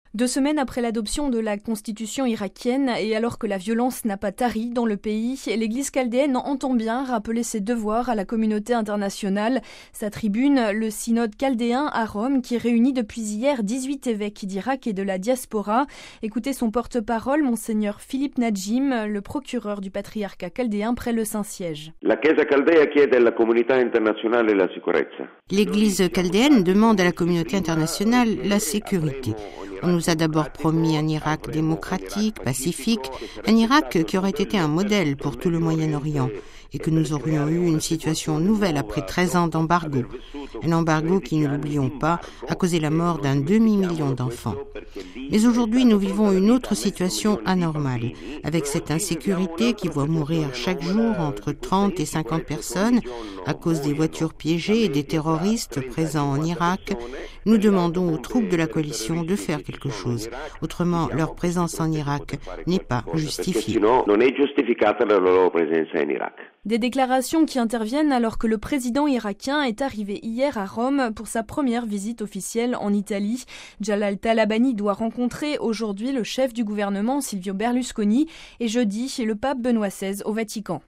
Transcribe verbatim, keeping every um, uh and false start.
Deux semaines après l'adoption de la constitution irakienne et alors que la violence n'a pas tari dans le pays, l'Église chaldéenne entend bien rappeler ses devoirs à la communauté internationale. Sa tribune, le synode chaldéen à Rome, qui réunit depuis hier dix-huit évêques d'Irak et de la diaspora. Écoutez son porte-parole, Monseigneur Philippe Najim, le procureur du patriarcat chaldéen près le Saint-Siège. La Chiesa chaldea chiede alla comunità internazionale la sicurezza. L'Église chaldéenne demande à la communauté internationale la sécurité. On nous a d'abord promis un Irak démocratique, pacifique, un Irak qui aurait été un modèle pour tout le Moyen-Orient et que nous aurions eu une situation nouvelle après treize ans d'embargo. Un embargo qui, ne l'oublions pas, a causé la mort d'un demi-million d'enfants. Mais aujourd'hui, nous vivons une autre situation anormale, avec cette insécurité qui voit mourir chaque jour entre trente et cinquante personnes à cause des voitures piégées et des terroristes présents en Irak. Nous demandons aux troupes de la coalition de faire quelque chose. Autrement, leur présence en Irak n'est pas justifiée. Des déclarations qui interviennent alors que le président irakien est arrivé hier à Rome pour sa première visite officielle en Italie. Jalal Talabani doit rencontrer aujourd'hui le chef du gouvernement Silvio Berlusconi et jeudi le pape Benoît seize au Vatican.